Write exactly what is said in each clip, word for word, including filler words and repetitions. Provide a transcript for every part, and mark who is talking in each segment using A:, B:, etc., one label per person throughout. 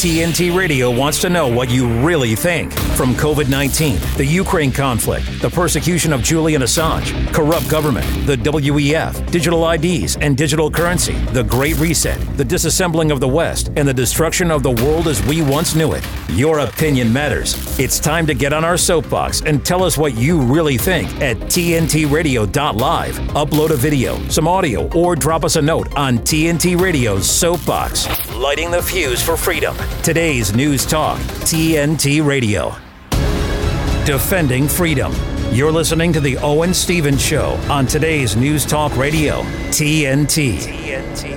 A: T N T Radio wants to know what you really think. From covid nineteen, the Ukraine conflict, the persecution of Julian Assange, corrupt government, the W E F, digital I Ds and digital currency, the Great Reset, the disassembling of the West, and the destruction of the world as we once knew it. Your opinion matters. It's time to get on our soapbox and tell us what you really think at T N T radio dot live. Upload a video, some audio, or drop us a note on T N T Radio's Soapbox. Lighting the fuse for freedom. Today's News Talk, T N T Radio. Defending freedom. You're listening to the Owen Stevens Show on today's News Talk Radio, T N T. T N T.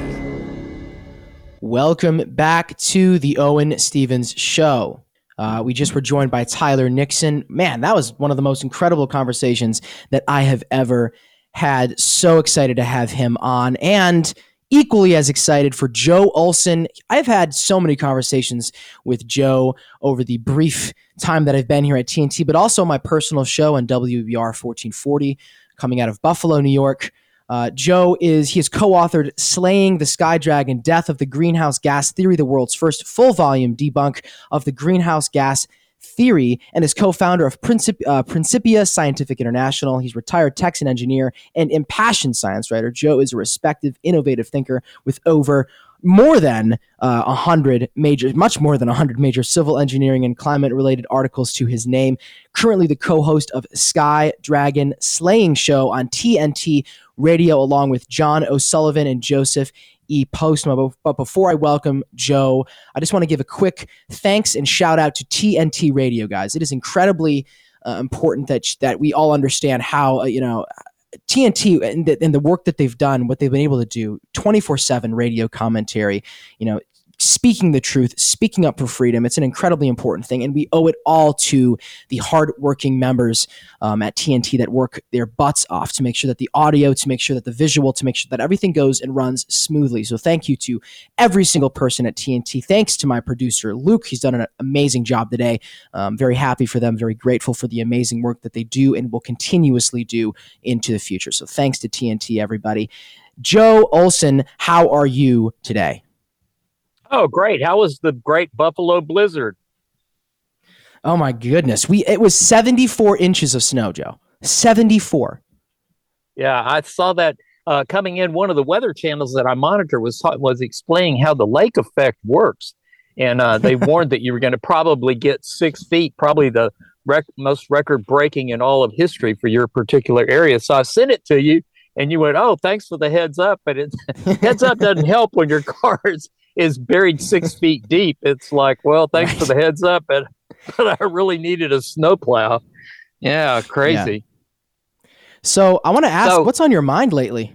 B: Welcome back to the Owen Stevens Show. Uh, we just were joined by Tyler Nixon. Man, that was one of the most incredible conversations that I have ever had. So excited to have him on, and equally as excited for Joe Olson. I've had so many conversations with Joe over the brief time that I've been here at T N T, but also my personal show on W B R fourteen forty coming out of Buffalo, New York. Uh, Joe is, he has co-authored Slaying the Sky Dragon, Death of the Greenhouse Gas Theory, the world's first full-volume debunk of the greenhouse gas theory, and is co-founder of Princip- uh, Principia Scientific International. He's retired Texan engineer and impassioned science writer. Joe is a respected, innovative thinker with over more than uh, one hundred major, much more than one hundred major civil engineering and climate-related articles to his name. Currently the co-host of Sky Dragon Slaying Show on T N T Radio, along with John O'Sullivan and Joseph E. Postma. But before I welcome Joe, I just want to give a quick thanks and shout out to T N T Radio, guys. It is incredibly uh, important that that we all understand how, uh, you know, T N T and the, and the work that they've done, what they've been able to do, twenty-four seven radio commentary, you know, speaking the truth, speaking up for freedom. It's an incredibly important thing, and we owe it all to the hardworking members um, at T N T that work their butts off to make sure that the audio, to make sure that the visual, to make sure that everything goes and runs smoothly. So thank you to every single person at T N T. Thanks to my producer, Luke. He's done an amazing job today. I'm very happy for them, very grateful for the amazing work that they do and will continuously do into the future. So thanks to T N T, everybody. Joe Olson, how are you today?
C: Oh, great. How was the great Buffalo blizzard?
B: Oh, my goodness. We It was seventy-four inches of snow, Joe. seventy-four.
C: Yeah, I saw that uh, coming in. One of the weather channels that I monitor was was explaining how the lake effect works. And uh, they warned that you were going to probably get six feet, probably the rec- most record-breaking in all of history for your particular area. So I sent it to you, and you went, oh, thanks for the heads up. But it, heads up doesn't help when your car is is buried six feet deep. It's like, well, thanks right. for the heads up, but, but I really needed a snowplow. Yeah, crazy.
B: Yeah. So I want to ask,
C: so,
B: what's on your mind lately?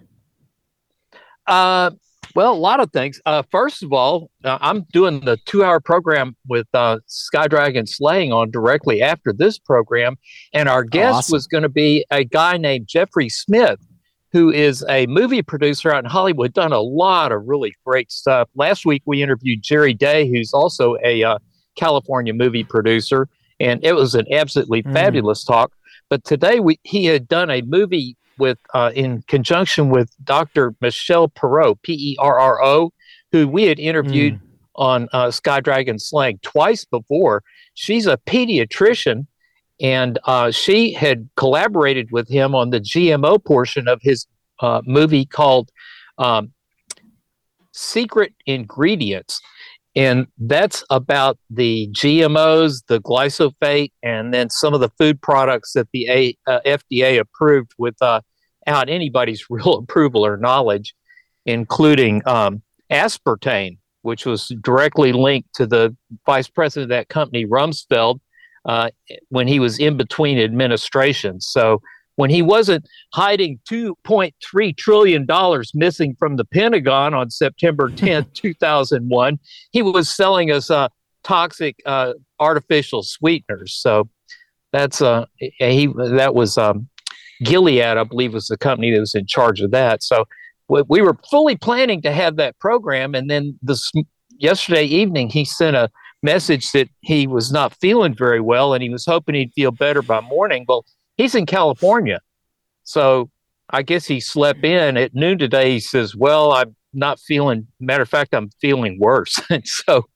C: Uh, well, a lot of things. Uh, first of all, uh, I'm doing the two-hour program with uh, Sky Dragon Slaying on directly after this program, and our guest
B: awesome.
C: was going to be a guy named Jeffrey Smith, who is a movie producer out in Hollywood, done a lot of really great stuff. Last week, we interviewed Jerry Day, who's also a uh, California movie producer, and it was an absolutely mm. fabulous talk. But today, we he had done a movie with uh, in conjunction with Doctor Michelle Perot, P E R R O, who we had interviewed mm. on uh, Sky Dragon Slaying twice before. She's a pediatrician, and uh, she had collaborated with him on the G M O portion of his uh, movie called um, Secret Ingredients. And that's about the G M Os, the glyphosate, and then some of the food products that the A, uh, F D A approved without uh, anybody's real approval or knowledge, including um, aspartame, which was directly linked to the vice president of that company, Rumsfeld, Uh, when he was in between administrations. So when he wasn't hiding two point three trillion dollars missing from the Pentagon on September tenth, two thousand one, he was selling us uh, toxic uh, artificial sweeteners. So that's uh, he that was um, Gilead, I believe, was the company that was in charge of that. So we, we were fully planning to have that program, and then this yesterday evening he sent a message that he was not feeling very well and he was hoping he'd feel better by morning. Well, he's in California. So I guess he slept in at noon today. He says, well, I'm not feeling, matter of fact, I'm feeling worse. And so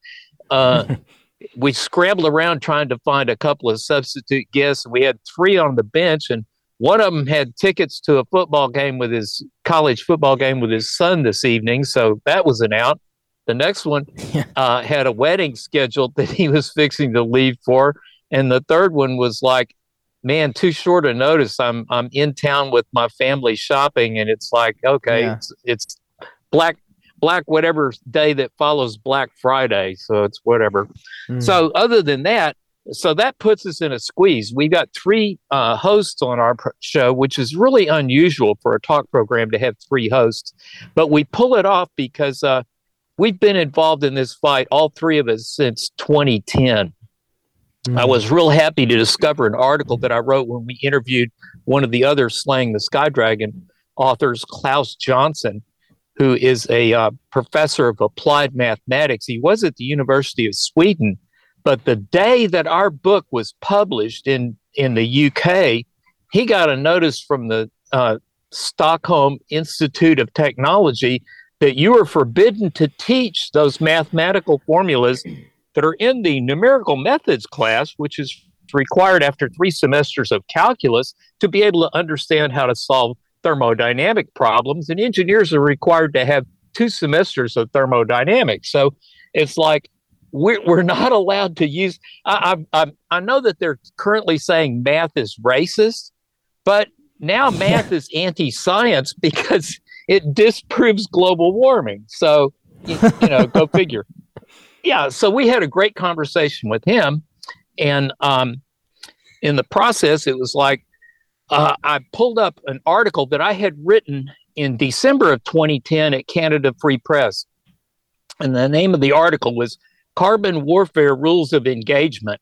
C: uh, we scrambled around trying to find a couple of substitute guests. We had three on the bench, and one of them had tickets to a football game with his college football game with his son this evening. So that was an out. The next one uh, had a wedding scheduled that he was fixing to leave for. And the third one was like, man, too short a notice. I'm I'm in town with my family shopping. And it's like, okay, yeah. it's, it's black, black, whatever day that follows Black Friday. So it's whatever. Mm. So other than that, so that puts us in a squeeze. We got three uh, hosts on our pr- show, which is really unusual for a talk program to have three hosts. But we pull it off because uh, we've been involved in this fight, all three of us, since twenty ten. Mm-hmm. I was real happy to discover an article that I wrote when we interviewed one of the other Slaying the Sky Dragon authors, Klaus Johnson, who is a uh, professor of applied mathematics. He was at the University of Sweden. But the day that our book was published in, in the U K, he got a notice from the uh, Stockholm Institute of Technology that you are forbidden to teach those mathematical formulas that are in the numerical methods class, which is required after three semesters of calculus to be able to understand how to solve thermodynamic problems. And engineers are required to have two semesters of thermodynamics. So it's like, We're, we're not allowed to use, I, I, I, I know that they're currently saying math is racist, but now math is anti-science because it disproves global warming. So, you, you know, go figure. Yeah, so we had a great conversation with him. And um, in the process, it was like, uh, I pulled up an article that I had written in December of twenty ten at Canada Free Press. And the name of the article was Carbon Warfare Rules of Engagement.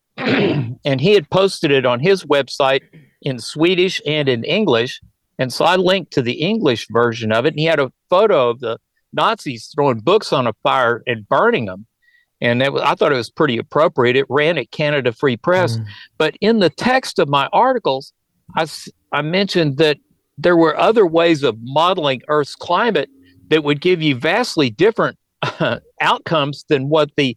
C: And he had posted it on his website in Swedish and in English. And so I linked to the English version of it. And he had a photo of the Nazis throwing books on a fire and burning them. And that was, I thought it was pretty appropriate. It ran at Canada Free Press. Mm. But in the text of my articles, I, I mentioned that there were other ways of modeling Earth's climate that would give you vastly different Uh, outcomes than what the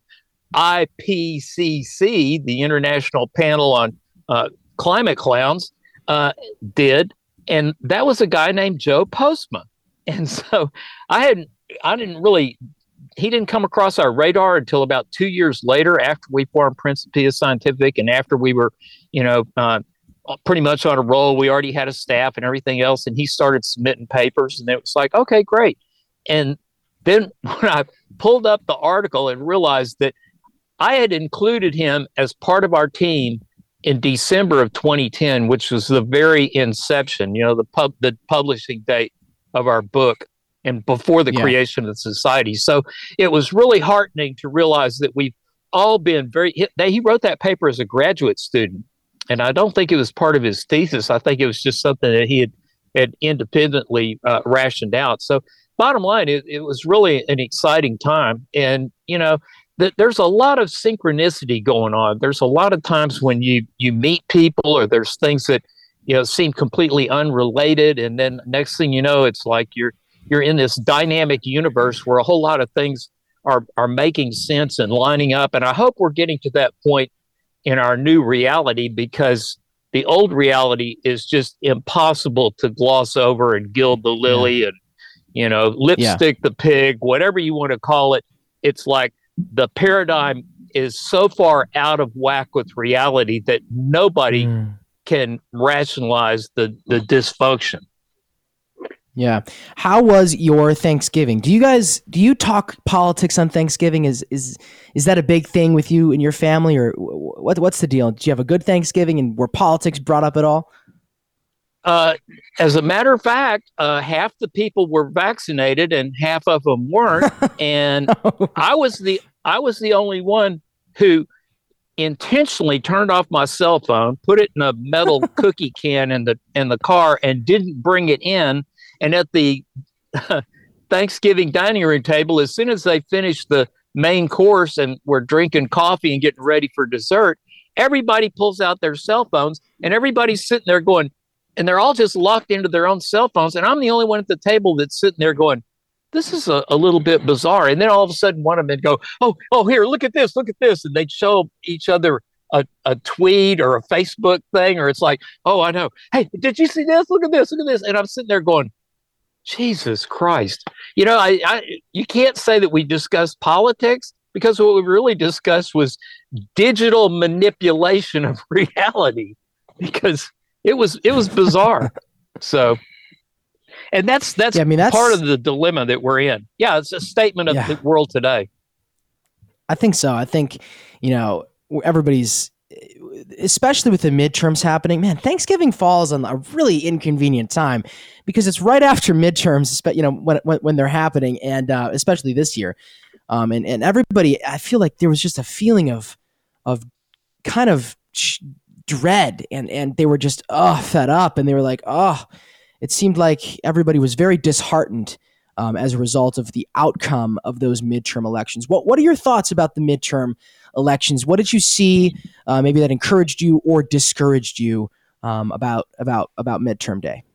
C: I P C C, the International Panel on uh, Climate Clowns, uh, did, and that was a guy named Joe Postma. And so I hadn't, I didn't really, he didn't come across our radar until about two years later, after we formed Principia Scientific, and after we were, you know, uh, pretty much on a roll. We already had a staff and everything else, and he started submitting papers, and it was like, okay, great. And then when I pulled up the article and realized that I had included him as part of our team in December of twenty ten, which was the very inception, you know, the pub, the publishing date of our book and before the yeah. creation of the society. So it was really heartening to realize that we've all been very, he, he wrote that paper as a graduate student. And I don't think it was part of his thesis. I think it was just something that he had, had independently uh, rationed out. So bottom line, it, it was really an exciting time. And, you know, th- there's a lot of synchronicity going on. There's a lot of times when you, you meet people, or there's things that, you know, seem completely unrelated. And then next thing you know, it's like you're you're in this dynamic universe where a whole lot of things are, are making sense and lining up. And I hope we're getting to that point in our new reality, because the old reality is just impossible to gloss over and gild the lily yeah. and, you know, lipstick yeah. the pig, whatever you want to call it. It's like the paradigm is so far out of whack with reality that nobody mm. can rationalize the, the dysfunction.
B: Yeah. How was your Thanksgiving? Do you guys, do you talk politics on Thanksgiving? Is, is, is that a big thing with you and your family, or what, what's the deal? Did you have a good Thanksgiving, and were politics brought up at all?
C: Uh, as a matter of fact, uh, half the people were vaccinated and half of them weren't. And no. I was the I was the only one who intentionally turned off my cell phone, put it in a metal cookie can in the in the car, and didn't bring it in. And at the Thanksgiving dining room table, as soon as they finished the main course and were drinking coffee and getting ready for dessert, everybody pulls out their cell phones, and everybody's sitting there going, and they're all just locked into their own cell phones. And I'm the only one at the table that's sitting there going, this is a, a little bit bizarre. And then all of a sudden, one of them would go, oh, oh, here, look at this, look at this. And they'd show each other a, a tweet or a Facebook thing, or it's like, oh, I know. Hey, did you see this? Look at this, look at this. And I'm sitting there going, Jesus Christ. You know, I, I you can't say that we discussed politics, because what we really discussed was digital manipulation of reality, because it was it was bizarre. So, and that's that's,
B: yeah, I mean, that's
C: part of the dilemma that we're in. Yeah, it's a statement of yeah. the world today.
B: I think so. I think, you know, everybody's, especially with the midterms happening, man, Thanksgiving falls on a really inconvenient time, because it's right after midterms, you know, when when, when they're happening, and uh, especially this year. Um, and, and everybody, I feel like there was just a feeling of of kind of sh- dread, and, and they were just, oh, fed up. And they were like, oh, it seemed like everybody was very disheartened um, as a result of the outcome of those midterm elections. What What are your thoughts about the midterm elections? What did you see uh, maybe that encouraged you or discouraged you um, about about about midterm day?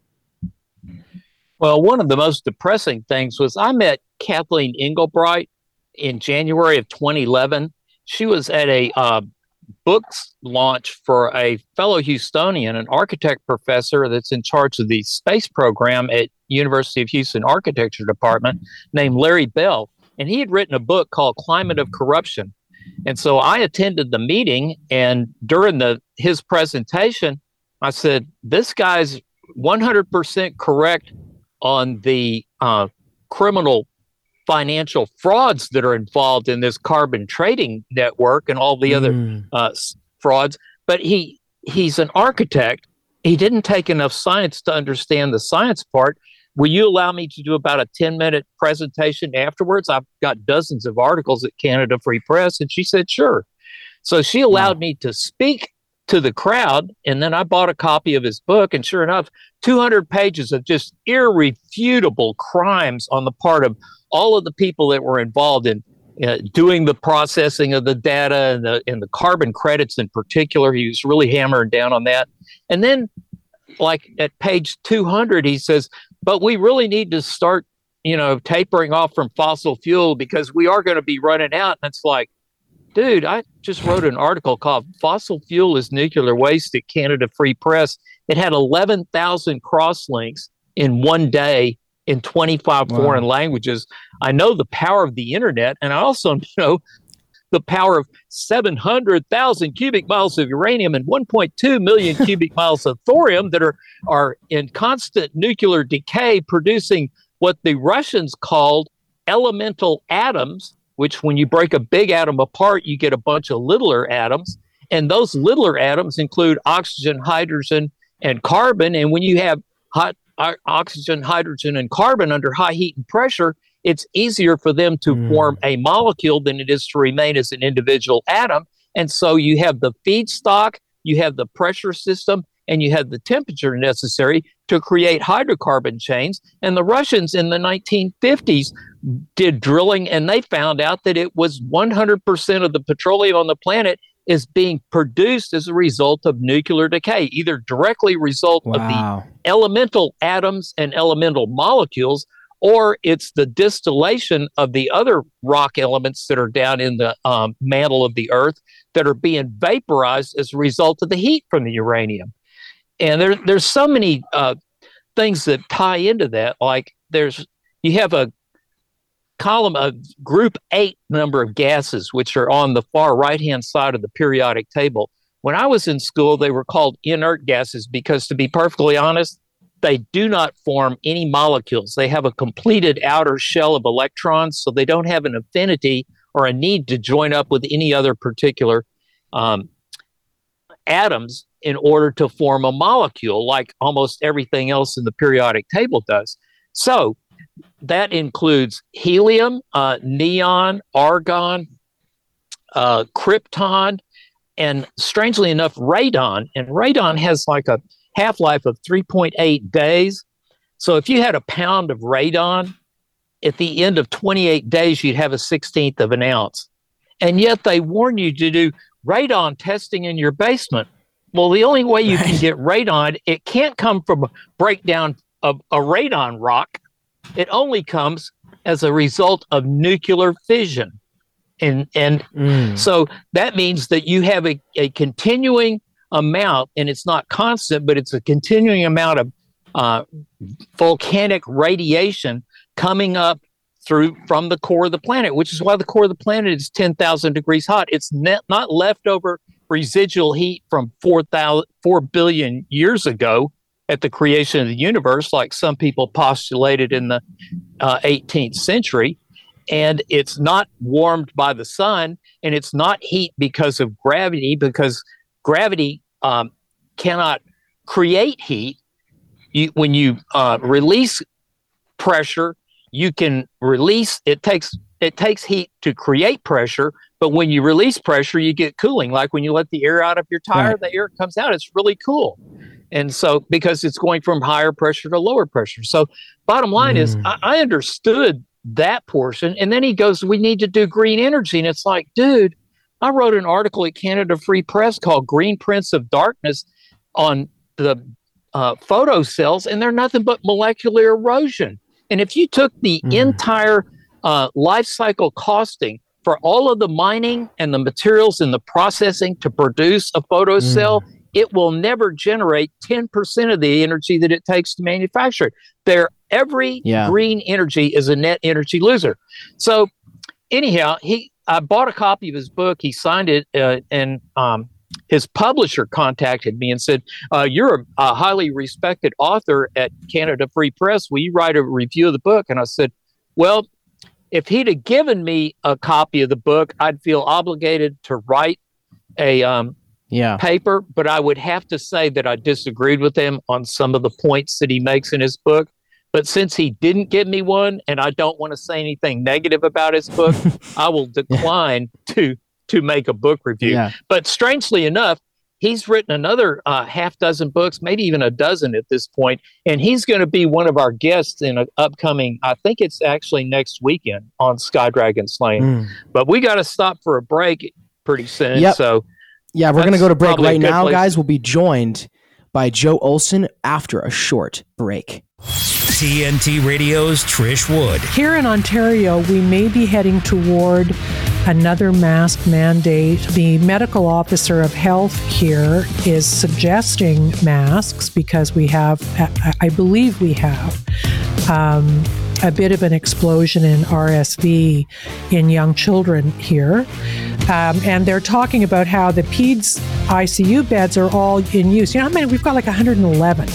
C: Well, one of the most depressing things was I met Kathleen Engelbright in January of twenty eleven. She was at a uh, books launch for a fellow Houstonian, an architect professor that's in charge of the space program at University of Houston Architecture Department, named Larry Bell. And he had written a book called Climate of Corruption. And so I attended the meeting, and during the his presentation, I said, this guy's one hundred percent correct on the uh, criminal financial frauds that are involved in this carbon trading network and all the other mm. uh, frauds. But he he's an architect. He didn't take enough science to understand the science part. Will you allow me to do about a ten-minute presentation afterwards? I've got dozens of articles at Canada Free Press. And she said, sure. So she allowed wow. me to speak to the crowd, and then I bought a copy of his book, and sure enough, two hundred pages of just irrefutable crimes on the part of all of the people that were involved in uh, doing the processing of the data and the, and the carbon credits in particular. He was really hammering down on that. And then, like at page two hundred, he says, but we really need to start, you know, tapering off from fossil fuel, because we are going to be running out. And it's like, dude, I just wrote an article called Fossil Fuel is Nuclear Waste at Canada Free Press. It had eleven thousand cross links in one day in twenty-five wow. foreign languages. I know the power of the internet, and I also know the power of seven hundred thousand cubic miles of uranium and one point two million cubic miles of thorium that are, are in constant nuclear decay, producing what the Russians called elemental atoms, which when you break a big atom apart, you get a bunch of littler atoms. And those littler atoms include oxygen, hydrogen, and carbon. And when you have hot uh, oxygen, hydrogen, and carbon under high heat and pressure, it's easier for them to mm. form a molecule than it is to remain as an individual atom. And so you have the feedstock, you have the pressure system, and you have the temperature necessary to create hydrocarbon chains. And the Russians in the nineteen fifties did drilling, and they found out that it was one hundred percent of the petroleum on the planet is being produced as a result of nuclear decay, either directly result wow. of the elemental atoms and elemental molecules, or it's the distillation of the other rock elements that are down in the um, mantle of the earth that are being vaporized as a result of the heat from the uranium. And there, there's so many uh, things that tie into that. Like there's, you have a column of group eight number of gases, which are on the far right-hand side of the periodic table. When I was in school, they were called inert gases because, to be perfectly honest, they do not form any molecules. They have a completed outer shell of electrons, so they don't have an affinity or a need to join up with any other particular um, atoms in order to form a molecule, like almost everything else in the periodic table does. So that includes helium, uh, neon, argon, uh, krypton, and strangely enough, radon. And radon has like a half-life of three point eight days. So if you had a pound of radon, at the end of twenty-eight days, you'd have a sixteenth of an ounce. And yet they warn you to do radon testing in your basement. Well, the only way you right. can get radon, it can't come from a breakdown of a radon rock. It only comes as a result of nuclear fission. And and mm. so that means that you have a, a continuing amount, and it's not constant, but it's a continuing amount of uh, volcanic radiation coming up through from the core of the planet, which is why the core of the planet is ten thousand degrees hot. It's net, not leftover residual heat from four thousand, four billion years ago at the creation of the universe, like some people postulated in the uh, eighteenth century. And it's not warmed by the sun, and it's not heat because of gravity, because gravity um, cannot create heat. You, when you uh, release pressure, you can release, it takes it takes heat to create pressure, but when you release pressure, you get cooling. Like when you let the air out of your tire, right. the air comes out, it's really cool. And so, because it's going from higher pressure to lower pressure. So bottom line mm. is, I, I understood that portion. And then he goes, we need to do green energy. And it's like, dude, I wrote an article at Canada Free Press called Green Prints of Darkness on the uh, photocells, and they're nothing but molecular erosion. And if you took the mm. entire uh, life cycle costing for all of the mining and the materials and the processing to produce a photocell, mm. it will never generate ten percent of the energy that it takes to manufacture it. There, every yeah. green energy is a net energy loser. So anyhow, he I bought a copy of his book. He signed it, uh, and um, his publisher contacted me and said, uh, you're a, a highly respected author at Canada Free Press. Will you write a review of the book? And I said, well, if he'd have given me a copy of the book, I'd feel obligated to write a um, yeah. paper, but I would have to say that I disagreed with him on some of the points that he makes in his book. But since he didn't give me one, and I don't want to say anything negative about his book, I will decline yeah. to to make a book review. Yeah. But strangely enough, he's written another uh, half dozen books, maybe even a dozen at this point, and he's going to be one of our guests in an upcoming, I think it's actually next weekend on Skydragon Slaying. Mm. But we got to stop for a break pretty soon.
B: Yep.
C: So
B: yeah, we're going to go to break right now, place. Guys. We'll be joined by Joe Olson after a short break.
A: T N T Radio's Trish Wood.
D: Here in Ontario, we may be heading toward another mask mandate. The medical officer of health here is suggesting masks because we have, I believe we have, um, a bit of an explosion in R S V in young children here. Um, and they're talking about how the peds I C U beds are all in use. You know how many? We've got like one hundred eleven.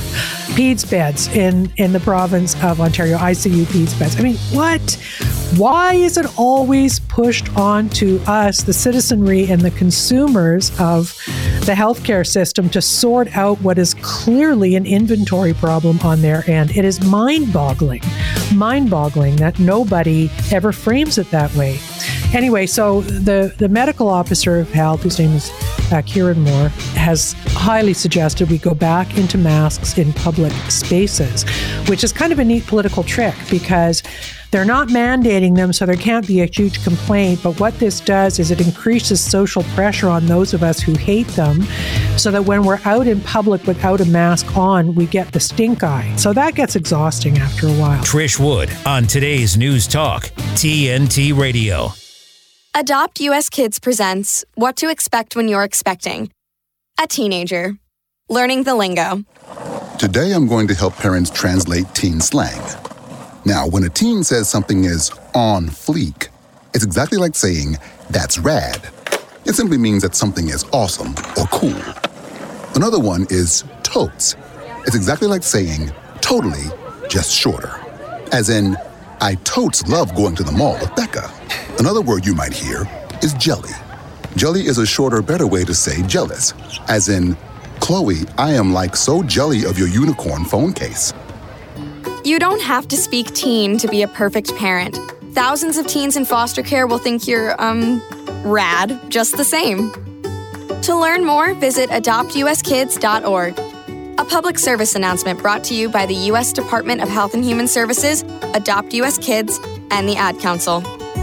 D: Peds beds in, in the province of Ontario, I C U Peds beds. I mean, what? Why is it always pushed on to us, the citizenry and the consumers of the healthcare system, to sort out what is clearly an inventory problem on their end? It is mind-boggling, mind-boggling that nobody ever frames it that way. Anyway, so the, the medical officer of health, whose name is uh, Kieran Moore, has highly suggested we go back into masks in public spaces, which is kind of a neat political trick because they're not mandating them, so there can't be a huge complaint. But what this does is it increases social pressure on those of us who hate them, so that when we're out in public without a mask on, we get the stink eye. So that gets exhausting after a while.
A: Trish Wood on today's News Talk, T N T Radio.
E: Adopt U S Kids presents What to Expect When You're Expecting. A teenager. Learning the lingo.
F: Today I'm going to help parents translate teen slang. Now, when a teen says something is on fleek, it's exactly like saying, that's rad. It simply means that something is awesome or cool. Another one is totes. It's exactly like saying, totally, just shorter. As in, I totes love going to the mall with Becca. Another word you might hear is jelly. Jelly is a shorter, better way to say jealous. As in, Chloe, I am like so jelly of your unicorn phone case.
E: You don't have to speak teen to be a perfect parent. Thousands of teens in foster care will think you're, um, rad just the same. To learn more, visit adopt u s kids dot org. A public service announcement brought to you by the U S Department of Health and Human Services, Adopt U S Kids, and the Ad Council.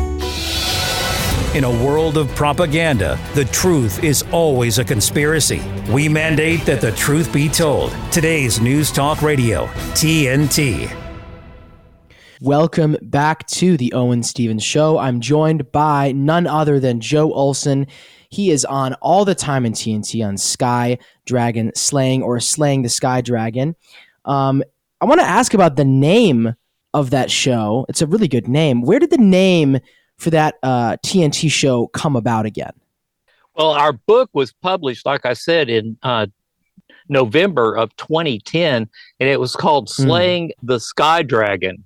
A: In a world of propaganda, the truth is always a conspiracy. We mandate that the truth be told. Today's News Talk Radio, T N T.
B: Welcome back to the Owen Stevens Show. I'm joined by none other than Joe Olson. He is on all the time in T N T on Sky Dragon Slaying or Slaying the Sky Dragon. Um, I want to ask about the name of that show. It's a really good name. Where did the name for that uh, T N T show come about again?
C: Well, our book was published, like I said, in uh, November of twenty ten, and it was called Slaying mm. the Sky Dragon.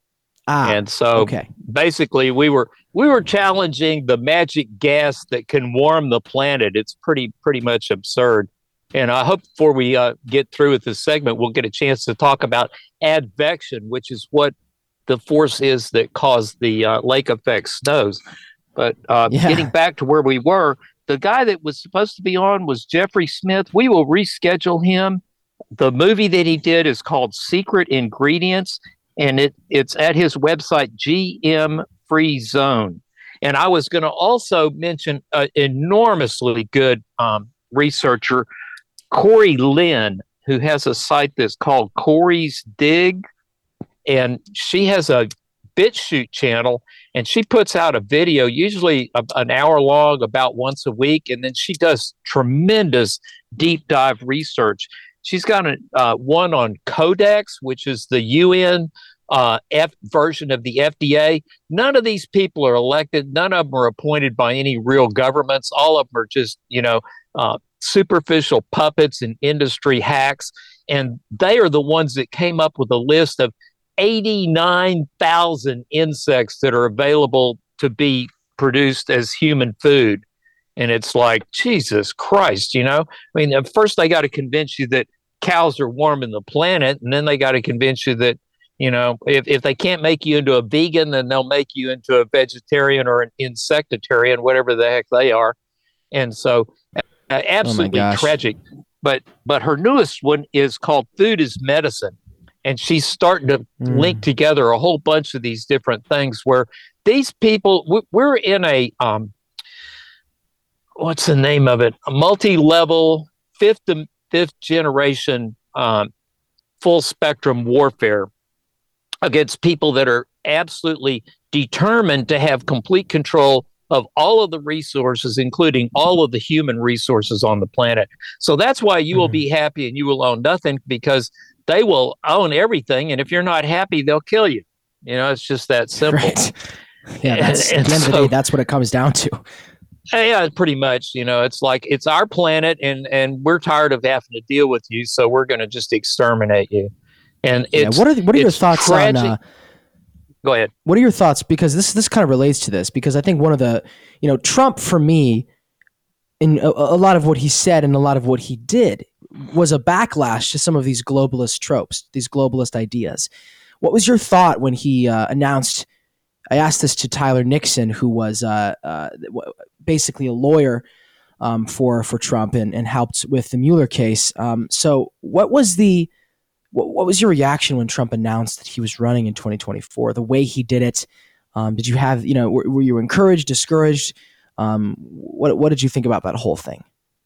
B: Ah,
C: and so
B: okay.
C: basically we were we were challenging the magic gas that can warm the planet. It's pretty pretty much absurd. And I hope before we uh, get through with this segment, we'll get a chance to talk about advection, which is what the force is that caused the uh, lake effect snows. But uh, yeah. getting back to where we were, the guy that was supposed to be on was Jeffrey Smith. We will reschedule him. The movie that he did is called Secret Ingredients, and it it's at his website, G M Free Zone. And I was going to also mention an enormously good um, researcher, Corey Lynn, who has a site that's called Corey's Dig, and she has a BitChute channel, and she puts out a video, usually a, an hour long, about once a week, and then she does tremendous deep dive research. She's got a, uh, one on Codex, which is the U N uh, F version of the F D A. None of these people are elected. None of them are appointed by any real governments. All of them are just, you know, uh, superficial puppets and industry hacks. And they are the ones that came up with a list of eighty-nine thousand insects that are available to be produced as human food. And it's like, Jesus Christ, you know? I mean, at first they got to convince you that cows are warming the planet, and then they got to convince you that, you know, if, if they can't make you into a vegan, then they'll make you into a vegetarian or an insectarian, whatever the heck they are. And so uh, absolutely
B: oh
C: tragic. But but her newest one is called Food is Medicine. And she's starting to mm. link together a whole bunch of these different things where these people, we're in a, um, what's the name of it? A multi-level, fifth to fifth generation, um, full spectrum warfare against people that are absolutely determined to have complete control of all of the resources, including all of the human resources on the planet. So that's why you mm. will be happy and you will own nothing, because they will own everything. And if you're not happy, they'll kill you. You know, it's just that simple.
B: Right. Yeah, that's, and, at the end so, of the day, that's what it comes down to.
C: Yeah, pretty much. You know, it's like, it's our planet, and, and we're tired of having to deal with you, so we're going to just exterminate you. And it's,
B: yeah, what are, what are your thoughts tragic. on... Uh,
C: Go ahead.
B: What are your thoughts? Because this this kind of relates to this, because I think one of the, you know, Trump, for me, in a, a lot of what he said and a lot of what he did was a backlash to some of these globalist tropes, these globalist ideas. What was your thought when he uh, announced, I asked this to Tyler Nixon, who was uh, uh, basically a lawyer um, for, for Trump and, and helped with the Mueller case. Um, so what was the, what, what was your reaction when Trump announced that he was running in twenty twenty-four, the way he did it? Um, did you have, you know, were, were you encouraged, discouraged? Um, what, what did you think about that whole thing?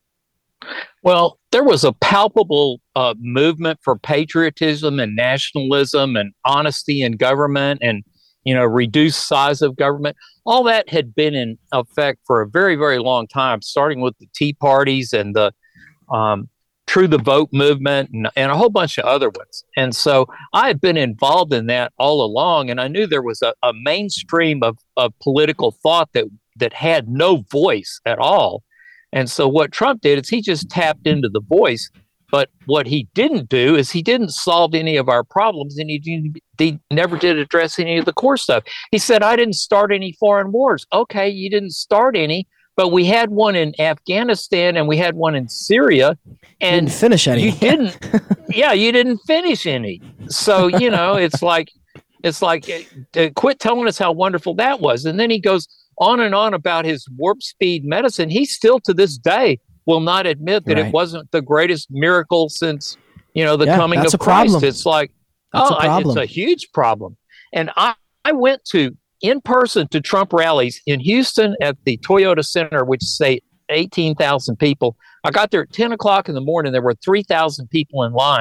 C: Well, there was a palpable uh, movement for patriotism and nationalism and honesty in government and, you know, reduced size of government. All that had been in effect for a very, very long time, starting with the Tea Parties and the um, True the Vote movement and, and a whole bunch of other ones. And so I had been involved in that all along, and I knew there was a, a mainstream of, of political thought that that had no voice at all. And so what Trump did is he just tapped into the voice. But what he didn't do is he didn't solve any of our problems, and he, he never did address any of the core stuff. He said, I didn't start any foreign wars. Okay, you didn't start any, but we had one in Afghanistan and we had one in Syria. And
B: didn't finish any.
C: You didn't. Yeah, you didn't finish any. So, you know, it's like, it's like, uh, quit telling us how wonderful that was. And then he goes on and on about his warp speed medicine. He still to this day will not admit that right. it wasn't the greatest miracle since, you know, the yeah, coming of Christ. Problem. It's like, that's oh, a it's a huge problem. And I, I went to in person to Trump rallies in Houston at the Toyota Center, which say eighteen thousand people. I got there at ten o'clock in the morning. There were three thousand people in line.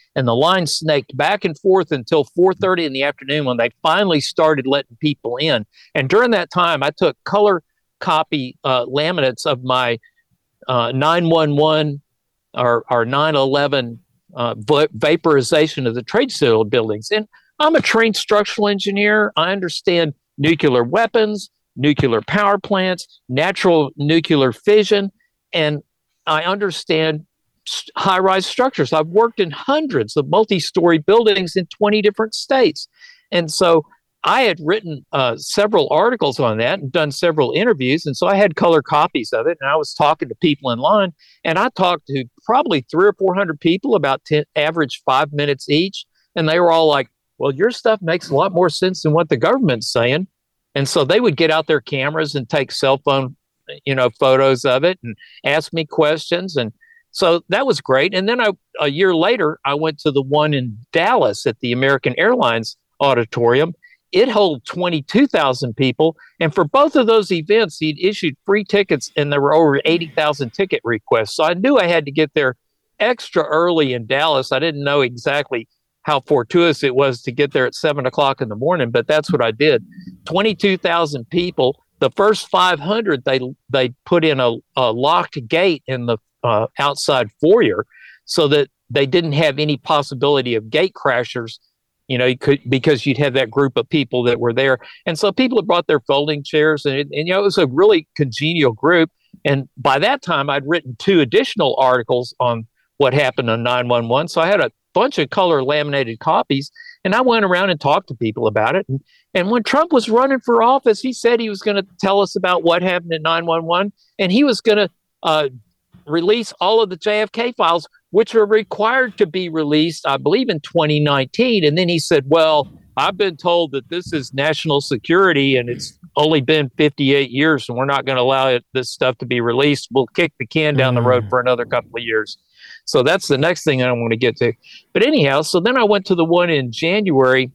C: And the line snaked back and forth until four thirty in the afternoon when they finally started letting people in. And during that time, I took color copy uh, laminates of my uh, nine one one or, or nine eleven uh, va- vaporization of the trade center buildings. And I'm a trained structural engineer. I understand nuclear weapons, nuclear power plants, natural nuclear fission, and I understand high-rise structures. I've worked in hundreds of multi-story buildings in twenty different states. And so I had written uh, several articles on that and done several interviews. And so I had color copies of it. And I was talking to people in line. And I talked to probably three or four hundred people, about ten, average five minutes each. And they were all like, well, your stuff makes a lot more sense than what the government's saying. And so they would get out their cameras and take cell phone, you know, photos of it and ask me questions. And so that was great. And then I, a year later, I went to the one in Dallas at the American Airlines Auditorium. It held twenty-two thousand people. And for both of those events, he'd issued free tickets and there were over eighty thousand ticket requests. So I knew I had to get there extra early in Dallas. I didn't know exactly how fortuitous it was to get there at seven o'clock in the morning, but that's what I did. twenty-two thousand people. The first five hundred, they they put in a, a locked gate in the uh, outside foyer so that they didn't have any possibility of gate crashers, you know, you could, because you'd have that group of people that were there. And so people had brought their folding chairs and, it, and you know, it was a really congenial group. And by that time, I'd written two additional articles on what happened on nine one one. So I had a bunch of color laminated copies, and I went around and talked to people about it. And, and when Trump was running for office, he said he was going to tell us about what happened at nine one one, and he was going to uh, release all of the J F K files, which were required to be released, I believe, in twenty nineteen. And then he said, well, I've been told that this is national security and it's only been fifty-eight years and we're not going to allow it, this stuff to be released. We'll kick the can down the road for another couple of years. So that's the next thing I want to get to. But anyhow, so then I went to the one in January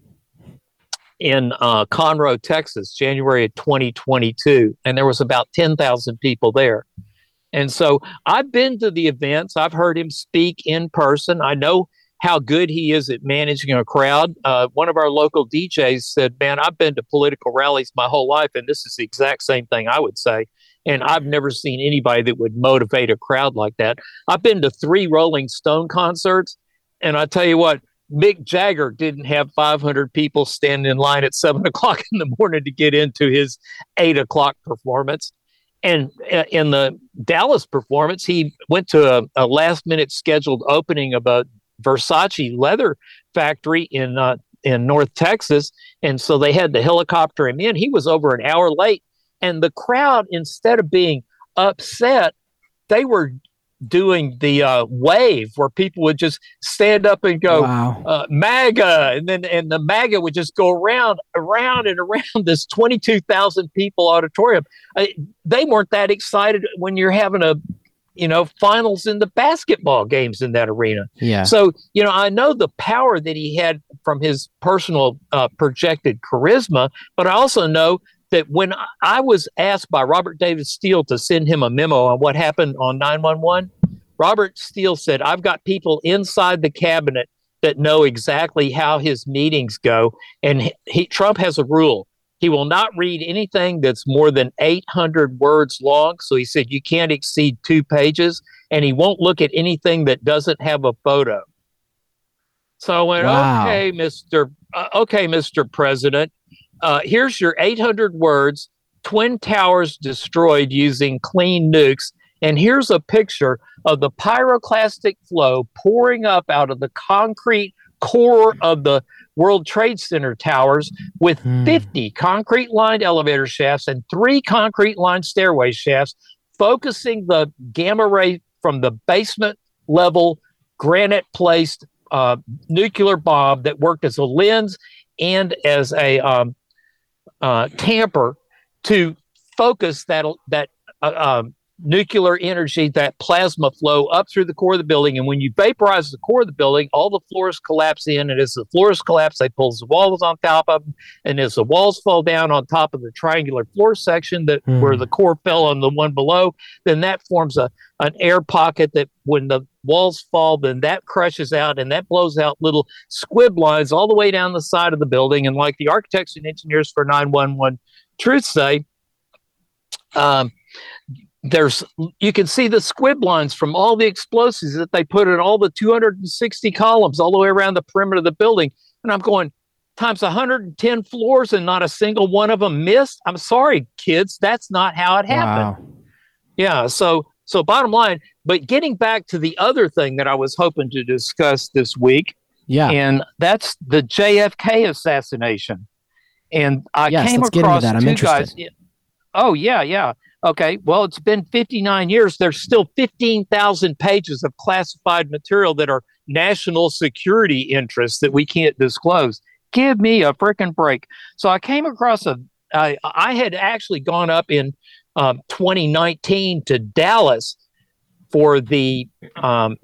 C: in uh, Conroe, Texas, January of twenty twenty-two. And there was about ten thousand people there. And so I've been to the events. I've heard him speak in person. I know how good he is at managing a crowd. Uh, one of our local D Js said, man, I've been to political rallies my whole life, and this is the exact same thing I would say. And I've never seen anybody that would motivate a crowd like that. I've been to three Rolling Stone concerts, and I tell you what, Mick Jagger didn't have five hundred people standing in line at seven o'clock in the morning to get into his eight o'clock performance. And in the Dallas performance, he went to a, a last-minute scheduled opening of a Versace leather factory in uh, in North Texas, and so they had to helicopter him in. He was over an hour late, and the crowd, instead of being upset, they were doing the uh, wave where people would just stand up and go, wow. uh, MAGA, and then and the MAGA would just go around, around and around this twenty-two thousand people auditorium. I, they weren't that excited when you're having a, you know, finals in the basketball games in that arena.
B: Yeah.
C: So, you know, I know the power that he had from his personal uh, projected charisma, but I also know that when I was asked by Robert David Steele to send him a memo on what happened on nine one one, Robert Steele said, I've got people inside the cabinet that know exactly how his meetings go. And he, Trump has a rule. He will not read anything that's more than eight hundred words long. So he said, you can't exceed two pages. And he won't look at anything that doesn't have a photo. So I went, wow. okay, Mister Uh, okay, Mister President. Uh, here's your eight hundred words, Twin Towers destroyed using clean nukes. And here's a picture of the pyroclastic flow pouring up out of the concrete core of the World Trade Center towers with hmm. fifty concrete lined elevator shafts and three concrete lined stairway shafts, focusing the gamma ray from the basement level granite placed uh, nuclear bomb that worked as a lens and as a um, Uh, tamper to focus that that uh, um, nuclear energy, that plasma flow up through the core of the building. And when you vaporize the core of the building, all the floors collapse in. And as the floors collapse, they pull the walls on top of them. And as the walls fall down on top of the triangular floor section that mm. where the core fell on the one below, then that forms a an air pocket that when the walls fall, then that crushes out and that blows out little squib lines all the way down the side of the building. And like the architects and engineers for nine one one Truth say, um, there's you can see the squib lines from all the explosives that they put in all the two hundred sixty columns all the way around the perimeter of the building. And I'm going, times one hundred ten floors and not a single one of them missed? I'm sorry, kids, that's not how it happened. Wow. Yeah, so so bottom line, but getting back to the other thing that I was hoping to discuss this week,
B: yeah,
C: and that's the J F K assassination. And I
B: yes,
C: came
B: let's get
C: across
B: into that. I'm
C: two
B: interested.
C: guys. Oh, yeah, yeah. Okay, well, it's been fifty-nine years. There's still fifteen thousand pages of classified material that are national security interests that we can't disclose. Give me a frickin' break. So I came across a, I, I had actually gone up in um, twenty nineteen to Dallas for the um,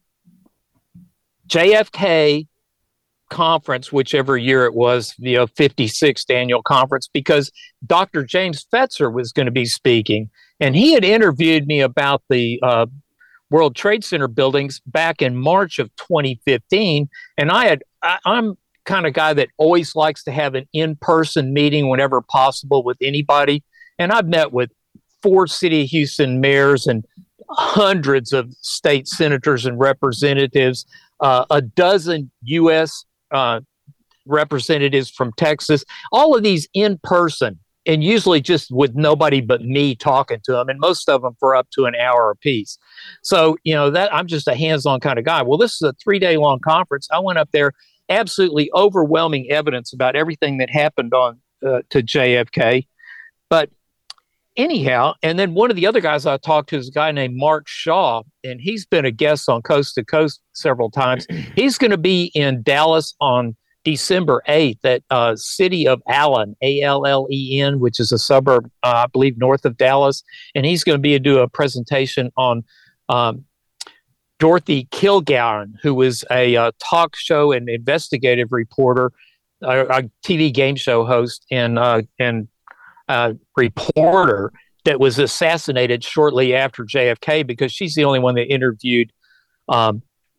C: J F K conference, whichever year it was, the uh, fifty-sixth annual conference, because Doctor James Fetzer was going to be speaking. And he had interviewed me about the uh, World Trade Center buildings back in March of twenty fifteen. And I had, I, I'm kind of guy that always likes to have an in-person meeting whenever possible with anybody. And I've met with four City of Houston mayors and hundreds of state senators and representatives, uh, a dozen U S Uh, representatives from Texas, all of these in person, and usually just with nobody but me talking to them, and most of them for up to an hour apiece. So, you know, that I'm just a hands-on kind of guy. Well, this is a three-day long conference. I went up there, absolutely overwhelming evidence about everything that happened on uh, to J F K. But anyhow, and then one of the other guys I talked to is a guy named Mark Shaw, and he's been a guest on Coast to Coast several times. He's going to be in Dallas on December eighth at uh, City of Allen, A L L E N, which is a suburb, uh, I believe, north of Dallas. And he's going to be do a presentation on um, Dorothy Kilgallen, who is a uh, talk show and investigative reporter, a, a T V game show host, and uh, and Uh, reporter that was assassinated shortly after J F K, because she's the only one that interviewed um,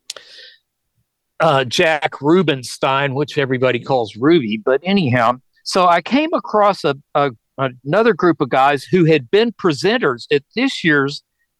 C: uh, Jack Rubenstein, which everybody calls Ruby. But anyhow, so I came across a, a another group of guys who had been presenters at this year's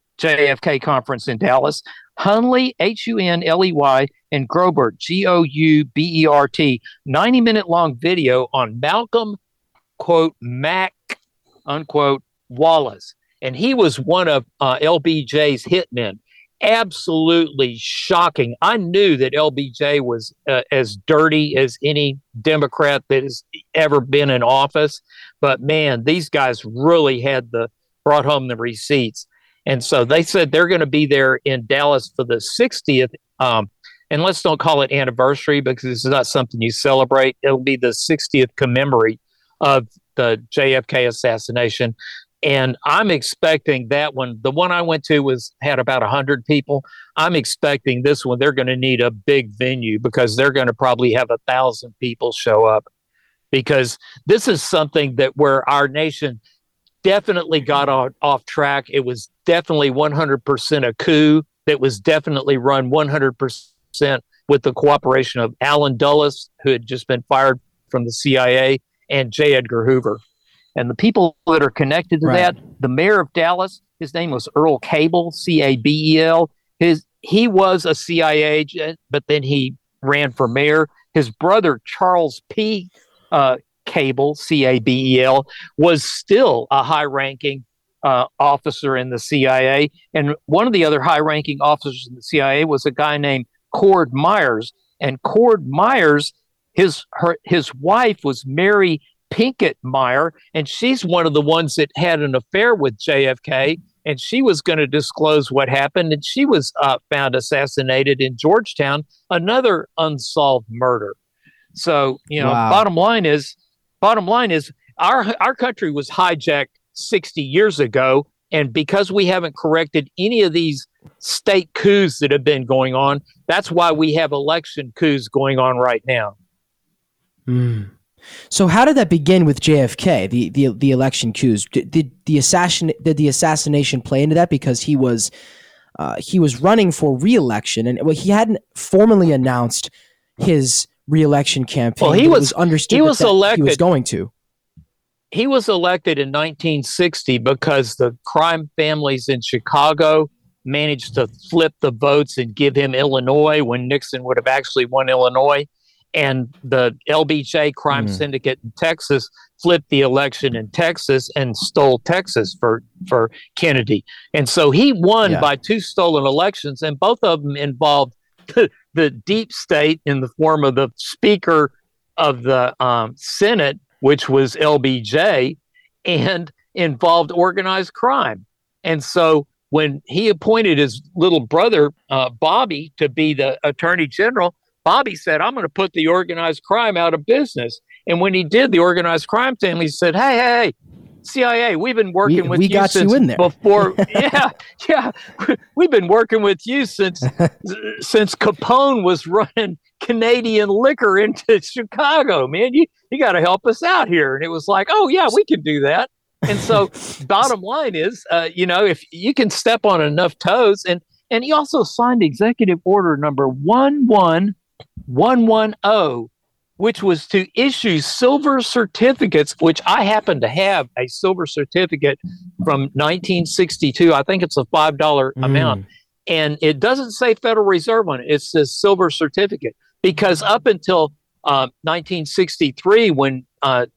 C: J F K conference in Dallas. Hunley, H U N L E Y, and Grobert, G O U B E R T, ninety minute long video on Malcolm, quote, Mac, unquote, Wallace. And he was one of uh, L B J's hitmen. Absolutely shocking. I knew that L B J was uh, as dirty as any Democrat that has ever been in office. But man, these guys really had the brought home the receipts. And so they said they're going to be there in Dallas for the sixtieth. Um, and let's don't call it anniversary, because it's not something you celebrate. It'll be the sixtieth commemorate of the J F K assassination. And I'm expecting that one. The one I went to was had about one hundred people. I'm expecting this one, they're going to need a big venue, because they're going to probably have a thousand people show up, because this is something that where our nation definitely got on, off track. It was definitely one hundred percent a coup that was definitely run one hundred percent with the cooperation of Alan Dulles, who had just been fired from the C I A, and J. Edgar Hoover. And the people that are connected to right. that, the mayor of Dallas, his name was Earl Cable, C A B E L. His he was a C I A agent, but then he ran for mayor. His brother, Charles P. Uh, Cable, C A B E L, was still a high-ranking uh, officer in the C I A. And one of the other high-ranking officers in the C I A was a guy named Cord Myers. And Cord Myers, his her his wife was Mary Pinkett Meyer, and she's one of the ones that had an affair with J F K, and she was going to disclose what happened, and she was uh, found assassinated in Georgetown, another unsolved murder. So, you know,
B: wow.
C: bottom line is, bottom line is, our our country was hijacked sixty years ago, And because we haven't corrected any of these state coups that have been going on, that's why we have election coups going on right now.
B: Mm. So how did that begin with J F K, the the, the election coups? Did, did the assassin did the assassination play into that because he was uh, he was running for re-election, and well, he hadn't formally announced his re-election campaign?
C: Well, he was,
B: was understood
C: he was
B: that, that
C: elected.
B: he was going to.
C: He was elected in nineteen sixty because the crime families in Chicago managed to flip the votes and give him Illinois when Nixon would have actually won Illinois. And the L B J crime mm. syndicate in Texas flipped the election in Texas and stole Texas for, for Kennedy. And so he won yeah. by two stolen elections, and both of them involved the, the deep state in the form of the Speaker of the um, Senate, which was L B J, and involved organized crime. And so when he appointed his little brother, uh, Bobby, to be the Attorney General, Bobby said, I'm going to put the organized crime out of business. And when he did, the organized crime family said, hey, hey, hey, C I A, we've been working
B: we,
C: with
B: we
C: you
B: got
C: since
B: you in there.
C: before. yeah, yeah. We've been working with you since since Capone was running Canadian liquor into Chicago, man. You, you got to help us out here. And it was like, oh, yeah, we can do that. And so bottom line is, uh, you know, if you can step on enough toes, and, and he also signed executive order number one one one one zero, which was to issue silver certificates, which I happen to have a silver certificate from nineteen sixty-two. I think it's a five dollars mm. amount. And it doesn't say Federal Reserve on it. It says silver certificate. Because up until uh, nineteen sixty-three, when uh,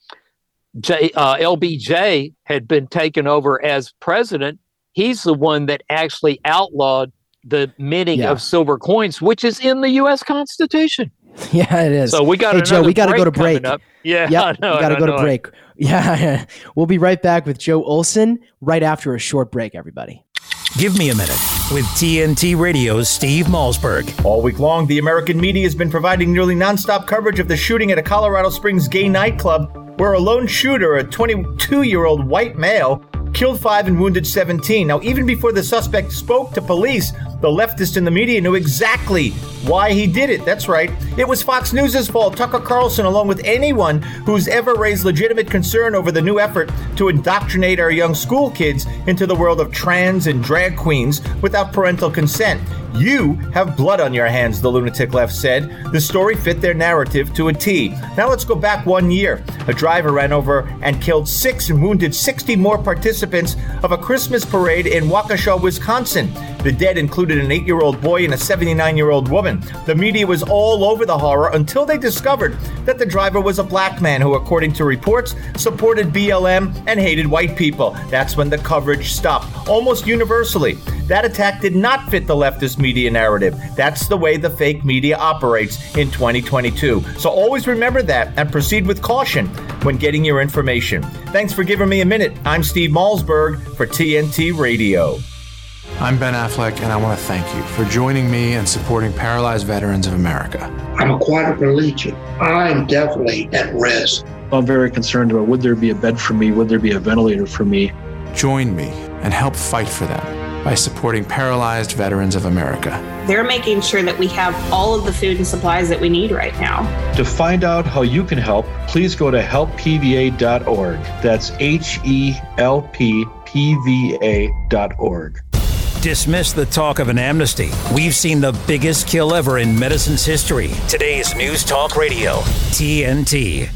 C: J, uh, L B J had been taken over as president, he's the one that actually outlawed the minting
B: yeah.
C: of silver coins, which is in the U S Constitution.
B: Yeah, it is.
C: So we got
B: hey, Joe, we got to go to break.
C: Up. Yeah,
B: yep,
C: know,
B: we got to go to
C: it.
B: break. Yeah, we'll be right back with Joe Olson right after a short break, everybody.
A: Give me a minute with T N T Radio's Steve Malzberg.
G: All week long, the American media has been providing nearly nonstop coverage of the shooting at a Colorado Springs gay nightclub where a lone shooter, a twenty-two-year-old white male, killed five and wounded seventeen. Now, even before the suspect spoke to police, the leftists in the media knew exactly why he did it. That's right. It was Fox News' fault. Tucker Carlson, along with anyone who's ever raised legitimate concern over the new effort to indoctrinate our young school kids into the world of trans and drag queens without parental consent. You have blood on your hands, the lunatic left said. The story fit their narrative to a T. Now let's go back one year. A driver ran over and killed six and wounded sixty more participants of a Christmas parade in Waukesha, Wisconsin. The dead included an eight-year-old boy and a seventy-nine-year-old woman. The media was all over the horror until they discovered that the driver was a black man who, according to reports, supported B L M and hated white people. That's when the coverage stopped, almost universally. That attack did not fit the leftist media narrative. That's the way the fake media operates in twenty twenty-two. So always remember that and proceed with caution when getting your information. Thanks for giving me a minute. I'm Steve Malzberg for T N T Radio.
H: I'm Ben Affleck, and I want to thank you for joining me and supporting Paralyzed Veterans of America.
I: I'm a quadriplegic. I'm definitely at risk.
J: I'm very concerned about would there be a bed for me? Would there be a ventilator for me?
H: Join me and help fight for them by supporting Paralyzed Veterans of America.
K: They're making sure that we have all of the food and supplies that we need right now.
J: To find out how you can help, please go to help P V A dot org. That's H E L P P V A dot org.
A: Dismiss the talk of an amnesty. We've seen the biggest kill ever in medicine's history. Today's News Talk Radio, T N T.